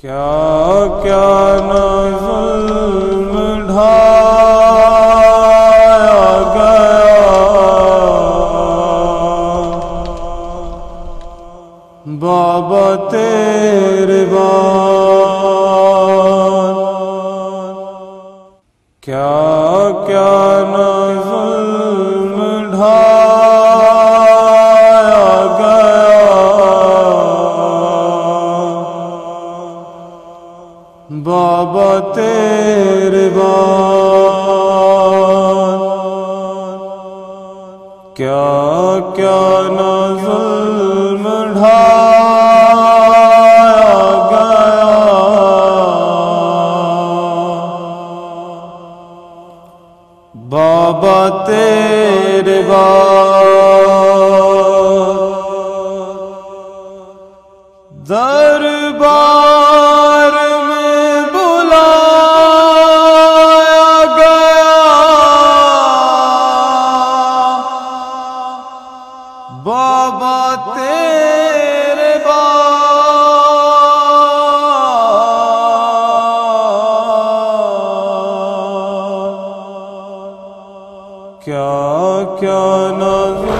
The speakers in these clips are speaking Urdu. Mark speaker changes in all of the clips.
Speaker 1: کیا کیا نہ ظلم ڈھایا گیا بابا تیرے بعد، کیا کیا نہ ظلم ڈھایا گیا بابا تیرے بعد، کیا کیا نہ ظلم ڈھایا گیا بابا تیرے بعد، دربار میں بلایا گیا بابا تیرے بعد، کیا کیا نہ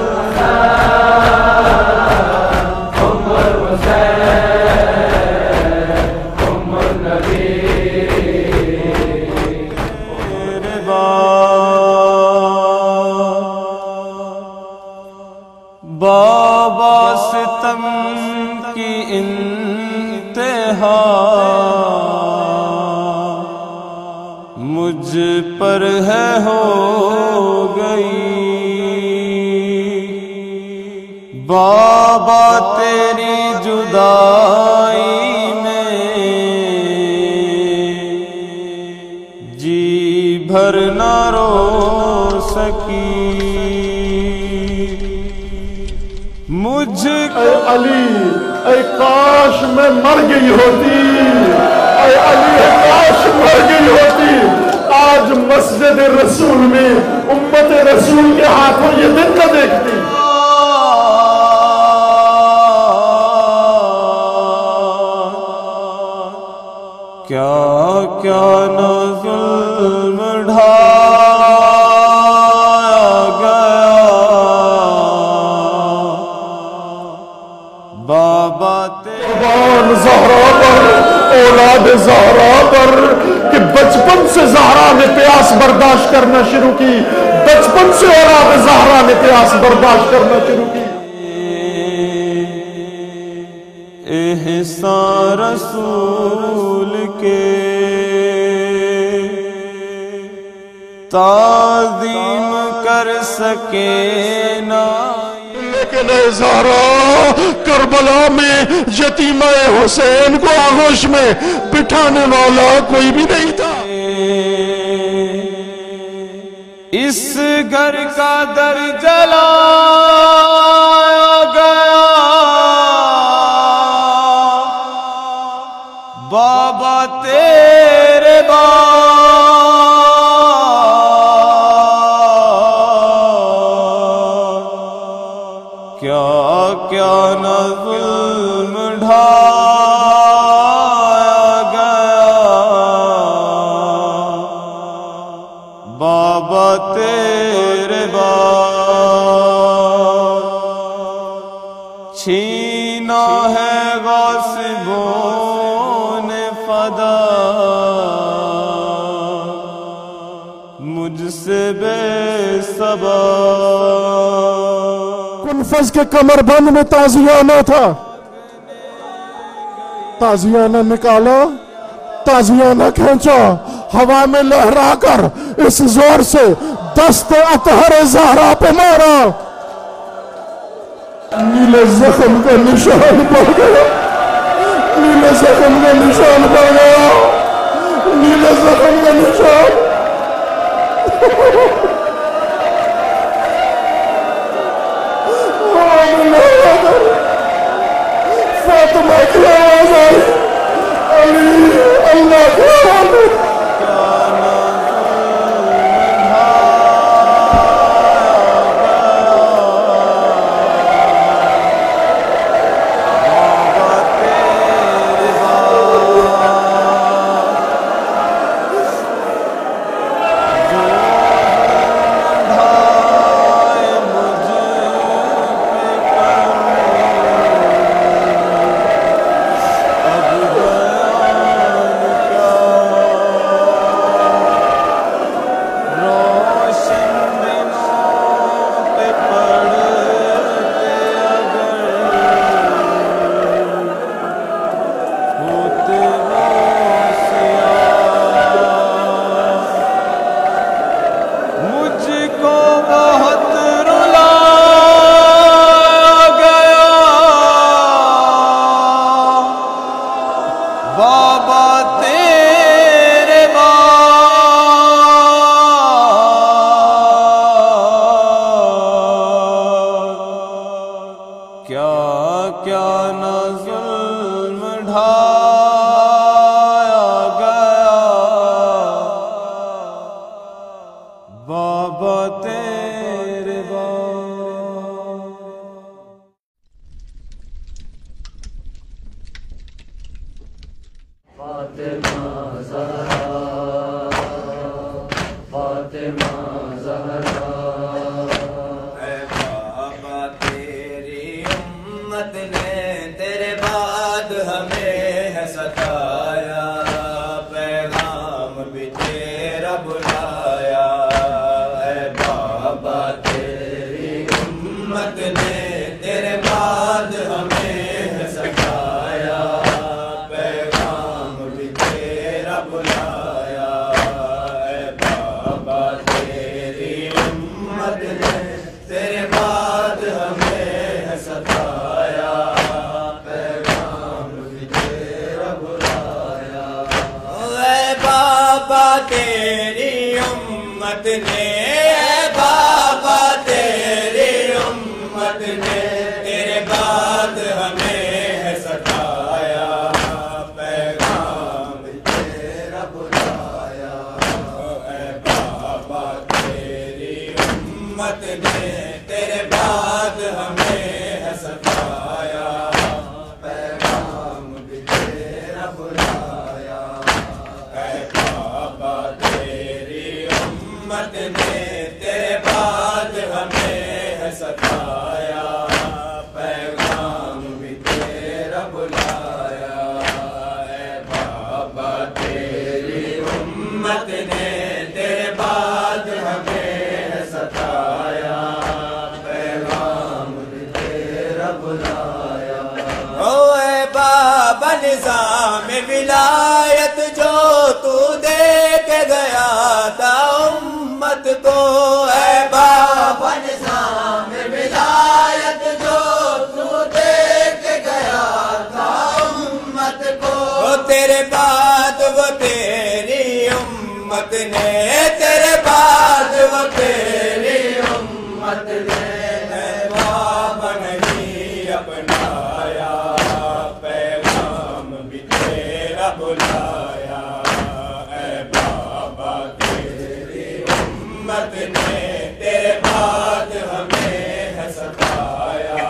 Speaker 1: بابا ستم کی انتہا مجھ پر ہے ہو گئی بابا تیری جدائی میں جی بھر نہ رو سکی مجھ
Speaker 2: اے علی، اے کاش میں مر گئی ہوتی، اے علی اے کاش مر گئی ہوتی، آج مسجد رسول میں امت رسول کے ہاتھوں یہ دن نہ دیکھتی۔
Speaker 1: کیا کیا نہ ظلم ڈھایا گیا بابا
Speaker 2: قربان زہرا پر، اولاد زہرا پر، کہ بچپن سے زہرا نے پیاس برداشت کرنا شروع کی، بچپن سے اولاد زہرا نے پیاس برداشت کرنا شروع کی۔
Speaker 1: احسان رسول کے تعظیم کر سکے نہ،
Speaker 2: لیکن اے زہرا، کربلا میں یتیمہ حسین کو آغوش میں بٹھانے والا کوئی بھی نہیں تھا۔
Speaker 1: اس گھر کا در جلایا گیا بابا تیرے بعد، کیا کیا نہ ظلم ڈھایا گیا بابا تیرے بعد، چھینا ہے غاصبوں نے فدا مجھ سے بے سبب،
Speaker 2: کنفذ کے کمر بند میں تازیانہ تھا، تازیانہ نکالا، تازیانہ کھینچا، ہوا میں لہرا کر اس زور سے دست اطہر زہرا پہ مارا، نیلے زخم کا نشان پڑ گیا، نیلے زخم کا نشان پڑ گیا، نیلے زخم کا نشان۔ فاطمہ کی آواز آئی، علی اللہ کی آواز آئی۔
Speaker 1: بابا تیرے بعد بابا تیرے بعد کیا کیا نہ ظلم ڈھایا گیا بابا تیرے بعد
Speaker 3: فاطمہ زہرا فاطمہ زہرا
Speaker 4: اے بابا تیری امت نے تیرے بعد ہمیں ہے ستایا پیغام بھی تیرا بلایا اے بابا تیری امت نے تیرے بعد ہمیں ہے ستایا پیغام بھی تیرا بلایا اے بابا تیری امت نے تیرے بعد ہمیں ہے ستایا پیغام بھی تیرا بلایا اے بابا تیری امت نے اے بابا تیری امت نے تیرے بعد ہمیں ہے ستایا پیغام بھی تیرا بلایا اے بابا تیری امت نے تیرے بعد ہمیں ہے ستایا پیغام بھی تیرا بلایا اے بابا تیری امت نے تیرے بعد ہمیں ہے ستایا پیغام بھی تیرا بلایا اے بابا تیری امت نے تیرے بعد ہمیں ہے ستایا پیغام بھی تیرا بلایا او اے بابا نظام ولایت جو تو دے کے گیا تھا امت کو اے بابا نظام ولایت جو تو دے کے گیا تھا امت کو تیرے بعد وہ تیری امت نے تیرے بعد وہ تیری امت نے اے بابا نہیں اپنایا پیغام بھی تیرا بلایا اے بابا تیری امت نے تیرے بعد ہمیں ہے ستایا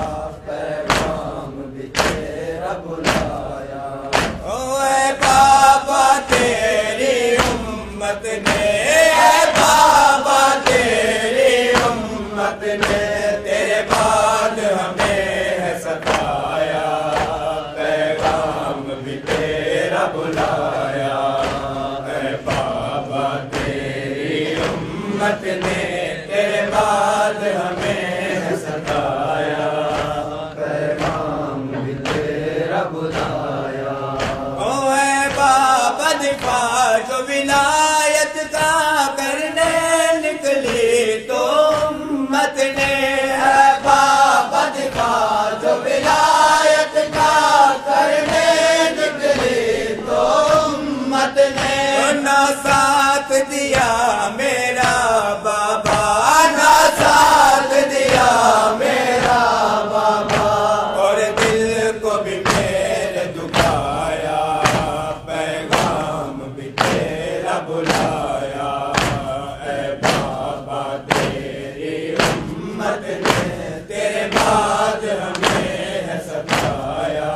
Speaker 4: پیغام بھی تیرا بلایا او اے بابا تیری امت نے اے بابا تیری امت نے تیرے بعد ہمیں ہے ستایا پیغام بھی تیرا بلایا اے بابا تیری امت نے تیرے بعد ہمیں ہے ستایا پیغام بھی تیرا بلایا او اے بابا دفاع جو ولایت کا کرنے نکلی تو امت نے اے بابا دفاع جو ولایت کا کرنے نکلی تو امت نے نہ ساتھ دیا میرا بابا نہ ساتھ دیا میرا بابا اور دل کو بھی میرے دکھایا پیغام بھی تیرا بلایا اے بابا تیری امت نے تیرے بعد ہمیں ہے ستایا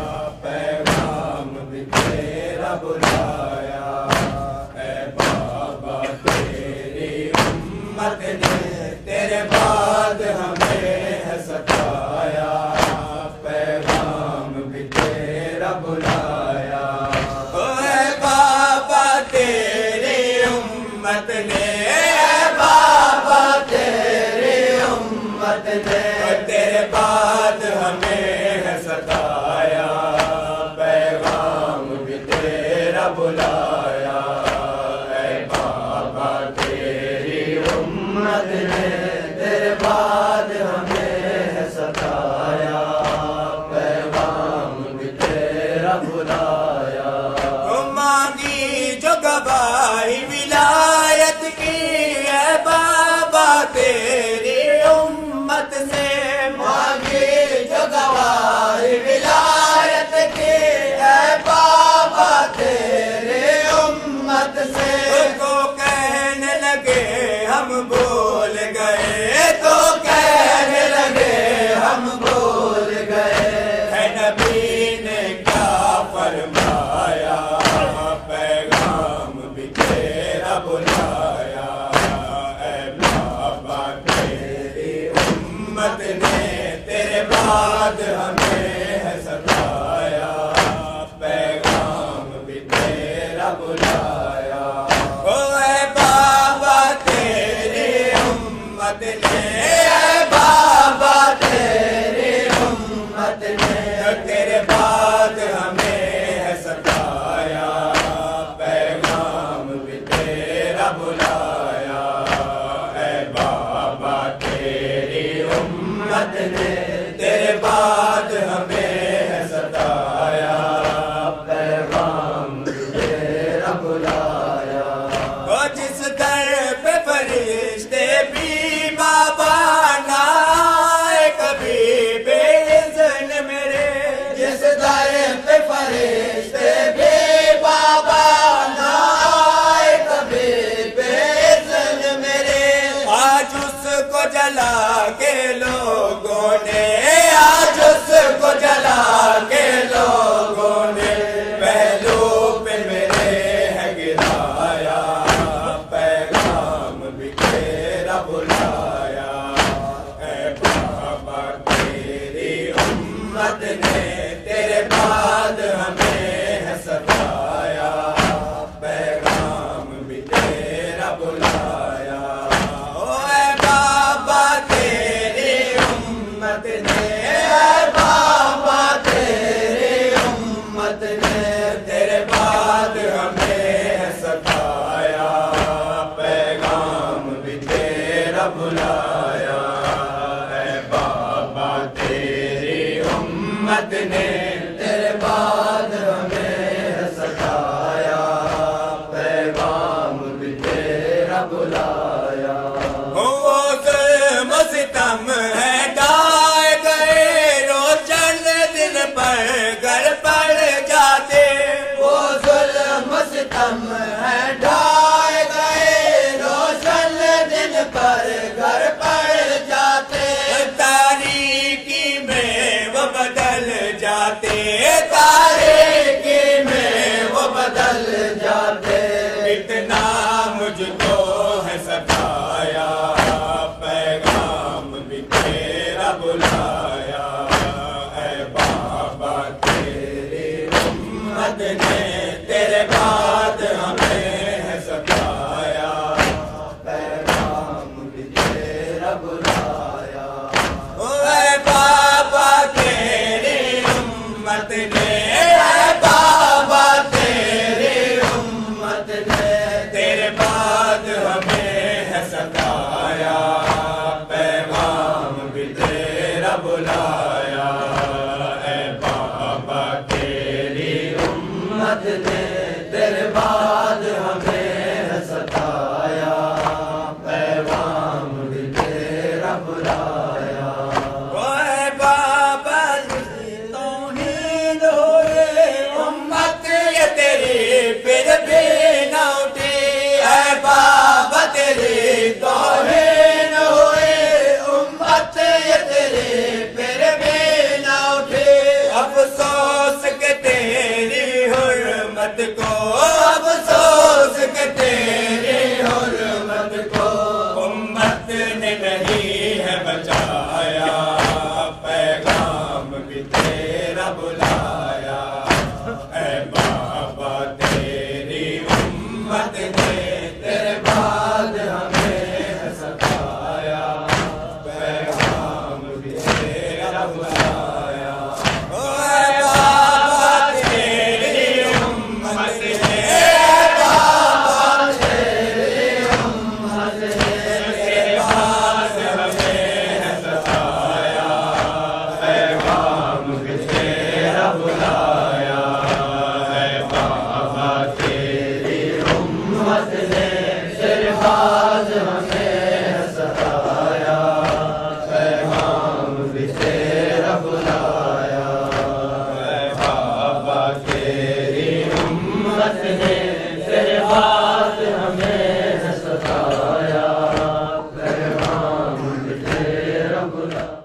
Speaker 4: پیغام بھی تیرا بلایا اے بابا تیری امت نے تیرے بعد ہمیں ہے ستایا پیغام بھی تیرا بلایا اے بابا تیری امت نے اے بابا تیری امت نے تیرے بعد ہمیں ہے ستایا پیغام بھی تیرا بلایا اے بابا تیری امت نے تیرے بعد ہمیں ہے ستایا پیغام بھی تیرا بلایا مانگی جو گواہی ولایت کی اے بابا تیری امت سے مانگی جو گواہی ولایت کی اے بابا تیری امت سے تو کہنے لگے ہم بھول گئے تو کہنے لگے ہم بھول گئے ہے نبی نے کیا فرمایا پیغام بھی تیرا بلایا اے بابا تیری امت نے تیرے بعد ہمیں ہے ستایا پیغام بھی تیرا بلایا او اے بابا تیری امت نے اے بابا تیری امت نے تیرے بعد ہمیں ہے ستایا پیغام بھی تیرا بلایا اے بابا تیری امت نے تیرے بعد ہمیں ہے ستایا پیغام بھی تیرا بلایا وہ جس در پہ فرشتے بھی بابا نہ آئے کبھی بے اذن میرے جس در پہ فرشتے بھی بابا نہ آئے کبھی بے اذن میرے آج اس کو جلا کے لوگوں نے آج اس کو جلا کے لوگوں نے پہلو پہ میرے ہے گرایا پیغام بھی تیرا بلایا اے بابا تیری امت نے تیرے بعد ہمیں ہے ستایا پیغام بھی تیرا بلایا او اے بابا تیری امت نے اے بابا تیری امت نے تیرے بعد ہمیں ہے ستایا پیغام بھی تیرا بلایا اے بابا تیری امت نے تیرے بعد ہمیں ہے ستایا پیغام بھی تیرا بلایا وہ ظلم و ستم ہے ڈھائے گئے روشن دن پر گھر پڑ جاتے وہ ظلم و ستم ہے ڈھائے گئے روشن دن پر گھر پڑ جاتے تاریکی میں وہ بدل جاتے تاریکی میں وہ بدل جاتے اتنا مجھ کو ہے ستایا پیغام بھی تیرا بلایا اے بابا تیری امت نے تیرے بعد ہمیں ہے ستایا پیغام بھی تیرا بلایا اے بابا تیری امت نے اے بابا تیری امت نے تیرے بعد ہمیں ہے ستایا پیغام بھی تیرا بلایا اے بابا تیری امت نے تیرے بعد ہمیں ہے ستایا پیغام بھی تیرا بلایا اے بابا توحید ہوئے امت یہ تیری پھر بھی نہ اٹھی اے بابا تیری توہین ہوئے امت یہ تیری پھر بھی نہ اٹھی افسوس کہ تیری حرمت کو افسوس کہ تیری حرمت کو امت نے نہیں ہے بچایا پیغام بھی تیرا بلایا اے بابا تیری امت نے تیرے بعد ہمیں ہے ستایا پیغام بھی تیرا بلایا اے بابا تیری امت نے اے بابا
Speaker 3: उम्मत ने